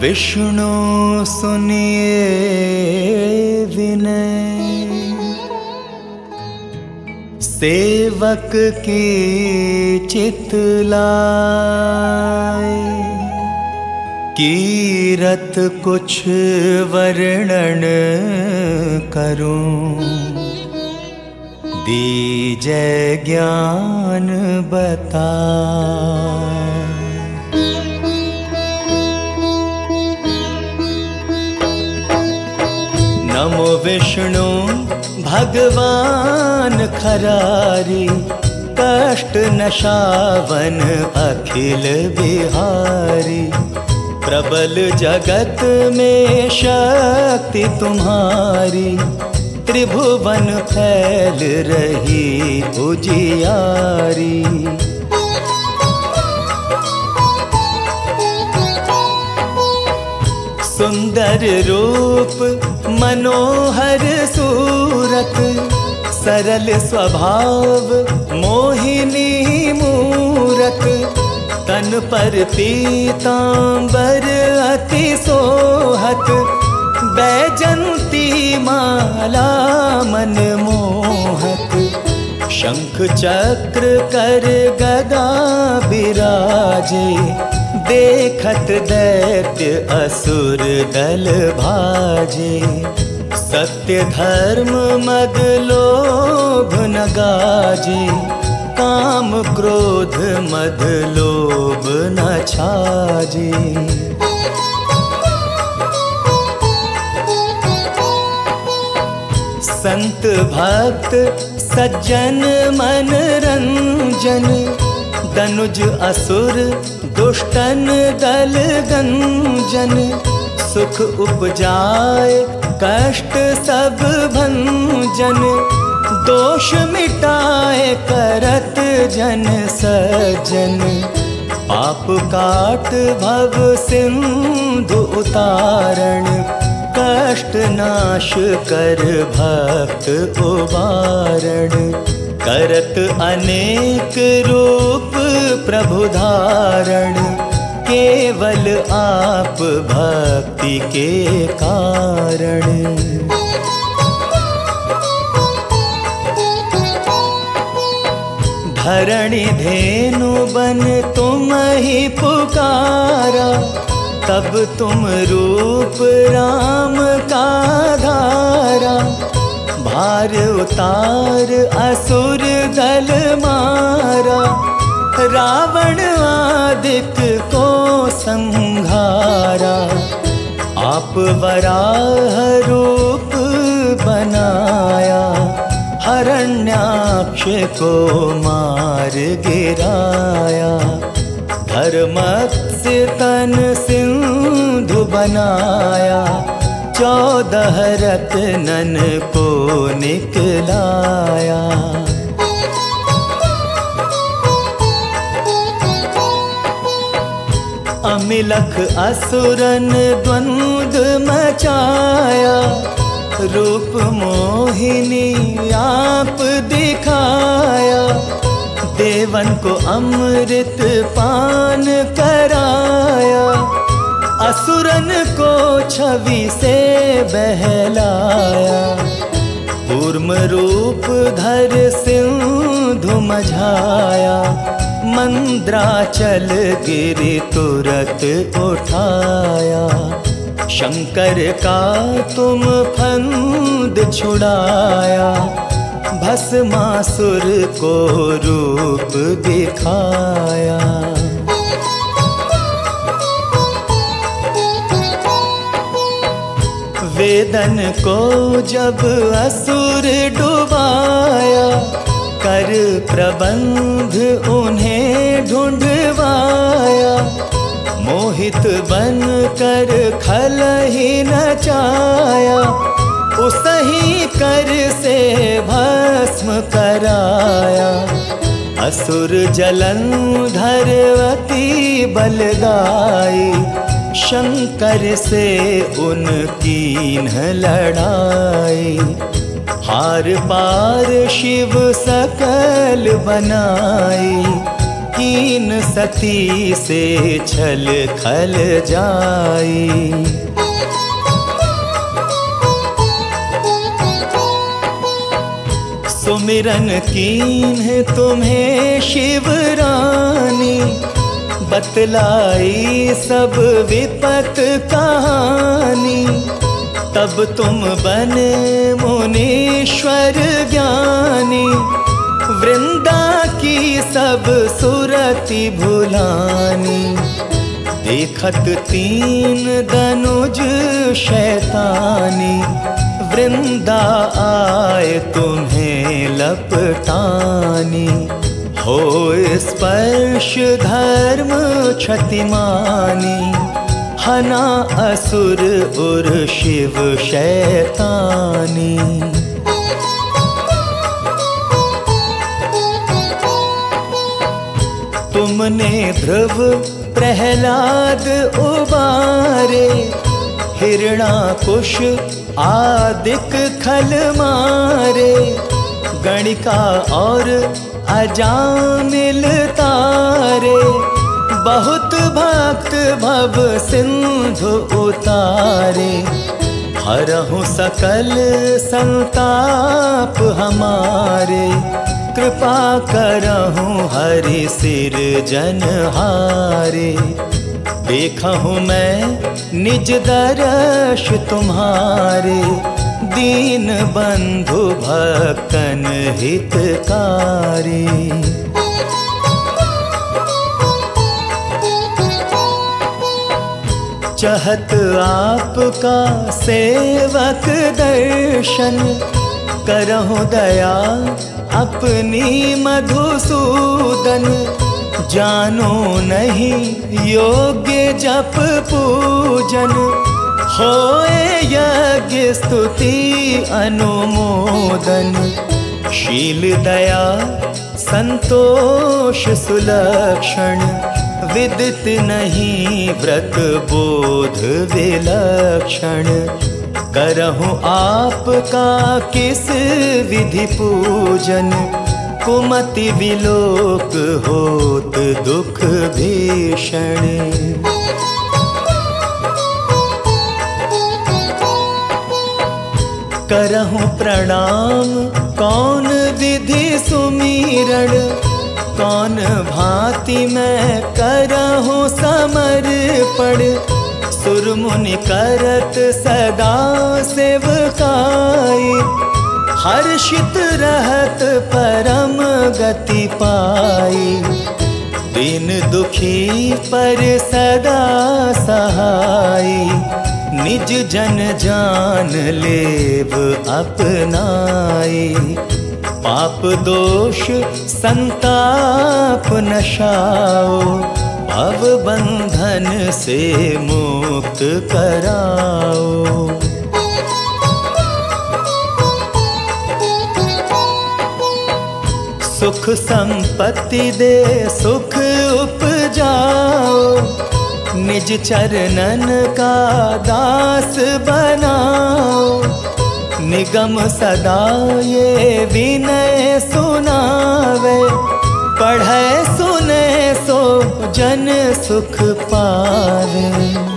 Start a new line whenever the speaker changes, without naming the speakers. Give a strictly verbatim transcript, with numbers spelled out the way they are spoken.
विष्णु सुनिए विनय, सेवक की चित लाए। कीरत कुछ वर्णन करूं, दीजै ज्ञान बताए। नमो विष्णु भगवान खरारी, कष्ट नशावन अखिल बिहारी। प्रबल जगत में शक्ति तुम्हारी, त्रिभुवन फैल रही उजियारी। सुंदर रूप मनोहर सूरत, सरल स्वभाव मोहिनी मूरत। तन पर पीतांबर अति सोहत, बैजंती माला मन मोहक। शंख चक्र कर गदा बिराजे, देखत दैत्य असुर दल भाजे। सत्य धर्म मद लोभ न गाजे, काम क्रोध मद लोभ न छाजे। संत भक्त सज्जन मन रंजन, दनुज असुर दुष्टन दल गंजन। सुख उपजाए कष्ट सब भंजन, दोष मिटाए करत जन सज्जन। पाप काट भव सिंधु उतारण, कष्ट नाश कर भक्त उबारण। करत अनेक रूप प्रभु धारण, केवल आप भक्ति के कारण। धरणि धेनु बन तुम ही पुकारा, तब तुम रूप राम का धारा। भार उतार असुर दल मारा, रावण आदित्य को संहारा। आप वराह रूप बनाया, हरण्याक्ष को मार गिराया। धर्मस्य तन सिंधु बनाया, चौदह रत्नन को निकलाया। अमिलख असुरन द्वंद मचाया, रूप मोहिनी आप दिखाया। देवन को अमृत पान कराया, असुरन को छवि से बहलाया। कूर्म रूप धर सिंधु मझाया, मंद्राचल गिरि तुरत उठाया। शंकर का तुम फंद छुड़ाया, भस्मासुर को रूप दिखाया। वेदन को जब असुर डुबाया, कर प्रबंध उन्हें ढूंढवाया। मोहित बन कर खल ही नचाया, उसही कर से भस्म कराया। असुर जलंधर अति बलदाई, शंकर से उनकी न लड़ाई। हार पार शिव सकल बनाई, कीन सती से छल खल जाई। सुमिरन कीन तुम्हें शिवरानी, बतलाई सब विपत कहानी। तब तुम बने मुनीश्वर ज्ञानी, वृंदा की सब सुरति भुलानी। देखत तीन दनुज शैतानी, वृंदा आए तुम्हें लपटानी। हो स्पर्श धर्म क्षतिमानी, हना असुर उर शिव शैतानी। तुमने ध्रुव प्रहलाद उबारे, हिरणाकुश आदिक खल मारे। गणिका और अजामिल तारे, बहुत भक्त भव सिंधु उतारे। हरहु सकल संताप हमारे, कृपा करहु हरि सिर जनहारे। देखहु मैं निज दर्श तुम्हारे, दीन बंधु भक्तन हितकारी। चहत आपका सेवक दर्शन, करहु दया अपनी मधुसूदन। जानो नहीं योग्य जप पूजन, होए यज्ञ स्तुति अनुमोदन। शील दया संतोष सुलक्षण, विदित नहीं व्रत बोध विलक्षण। करहु आपका किस विधि पूजन, कुमति विलोक होत दुख भीषण। करहु प्रणाम कौन विधि सुमीरण, कौन भांति मैं करहु समर्पण। सुर मुनि करत सदा सेवकाई, हर्षित रहत परम गति पाई। दीन दुखी पर सदा सहाई, निज जन जान लेव अपनाई। पाप दोष संताप नशाओ, भव बंधन से मुक्त कराओ। सुख संपत्ति दे सुख उपजाओ, निज चरणन का दास बनाओ। निगम सदा ये विनय सुनावे, पढ़े सुने सो जन सुख पावे।